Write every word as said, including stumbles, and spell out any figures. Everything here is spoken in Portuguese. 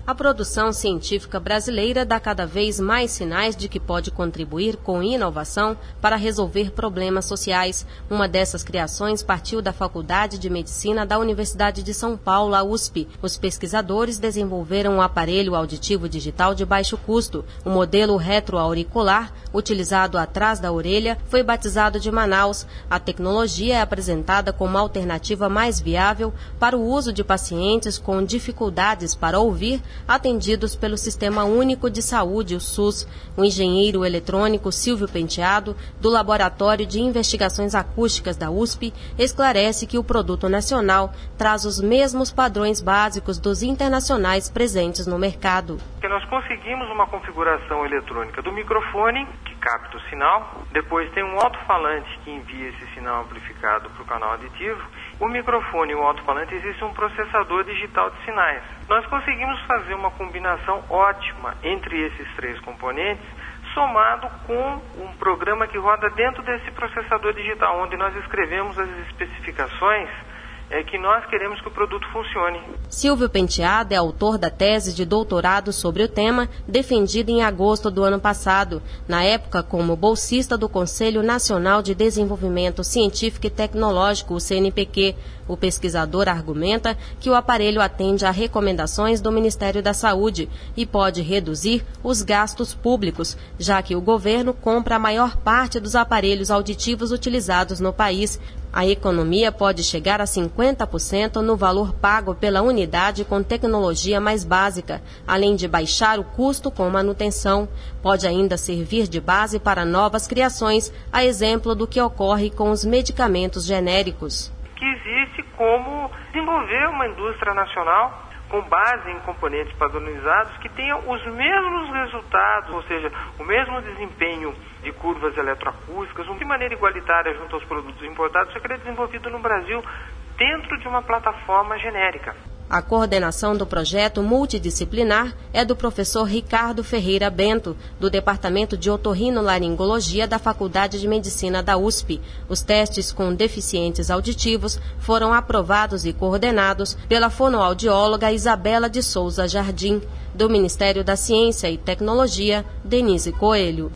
A produção científica brasileira dá cada vez mais sinais de que pode contribuir com inovação para resolver problemas sociais. Uma dessas criações partiu da Faculdade de Medicina da Universidade de São Paulo, a U S P. Os pesquisadores desenvolveram um aparelho auditivo digital de baixo custo. O modelo retroauricular, utilizado atrás da orelha, foi batizado de Manaus. A tecnologia é apresentada como alternativa mais viável para o uso de pacientes com dificuldades para ouvir, atendidos pelo Sistema Único de Saúde, o SUS. O engenheiro eletrônico Silvio Penteado, do Laboratório de Investigações Acústicas da U S P, esclarece que o produto nacional traz os mesmos padrões básicos dos internacionais presentes no mercado. Nós conseguimos uma configuração eletrônica do microfone, que capta o sinal, depois tem um alto-falante que envia esse sinal amplificado para o canal aditivo. O microfone e o alto-falante existe um processador digital de sinais. Nós conseguimos fazer uma combinação ótima entre esses três componentes, somado com um programa que roda dentro desse processador digital, onde nós escrevemos as especificações é que nós queremos que o produto funcione. Silvio Penteado é autor da tese de doutorado sobre o tema, defendida em agosto do ano passado, na época como bolsista do Conselho Nacional de Desenvolvimento Científico e Tecnológico, o C N P Q. O pesquisador argumenta que o aparelho atende a recomendações do Ministério da Saúde e pode reduzir os gastos públicos, já que o governo compra a maior parte dos aparelhos auditivos utilizados no país. A economia pode chegar a cinquenta por cento no valor pago pela unidade com tecnologia mais básica, além de baixar o custo com manutenção. Pode ainda servir de base para novas criações, a exemplo do que ocorre com os medicamentos genéricos. Que existe como desenvolver uma indústria nacional com base em componentes padronizados que tenham os mesmos resultados, ou seja, o mesmo desempenho de curvas eletroacústicas, de maneira igualitária junto aos produtos importados, só que ele é desenvolvido no Brasil dentro de uma plataforma genérica. A coordenação do projeto multidisciplinar é do professor Ricardo Ferreira Bento, do Departamento de Otorrinolaringologia da Faculdade de Medicina da U S P. Os testes com deficientes auditivos foram aprovados e coordenados pela fonoaudióloga Isabela de Souza Jardim. Do Ministério da Ciência e Tecnologia, Denise Coelho.